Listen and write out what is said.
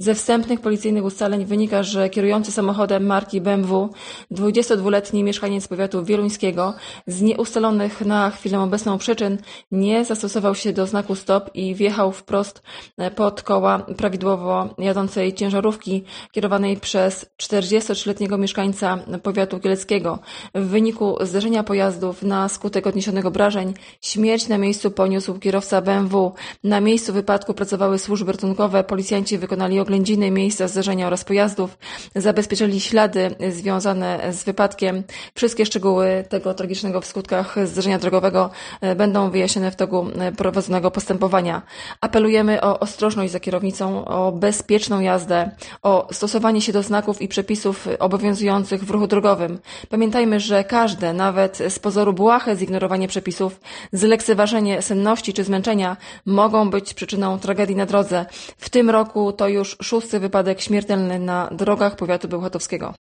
Ze wstępnych policyjnych ustaleń wynika, że kierujący samochodem marki BMW, 22-letni mieszkaniec powiatu wieluńskiego, z nieustalonych na chwilę obecną przyczyn nie zastosował się do znaku stop i wjechał wprost pod koła prawidłowo jadącej ciężarówki kierowanej przez 43-letniego mieszkańca powiatu kieleckiego. W wyniku zderzenia pojazdów na skutek odniesionych obrażeń śmierć na miejscu poniósł kierowca BMW. Na miejscu wypadku pracowały służby ratunkowe, policjanci wykonali oględziny miejsca zdarzenia oraz pojazdów, zabezpieczyli ślady związane z wypadkiem. Wszystkie szczegóły tego tragicznego w skutkach zdarzenia drogowego będą wyjaśnione w toku prowadzonego postępowania. Apelujemy o ostrożność za kierownicą, o bezpieczną jazdę, o stosowanie się do znaków i przepisów obowiązujących w ruchu drogowym. Pamiętajmy, że każde, nawet z pozoru błahe zignorowanie przepisów, zlekceważenie senności czy zmęczenia mogą być przyczyną tragedii na drodze. W tym roku to już 6. wypadek śmiertelny na drogach powiatu bełchatowskiego.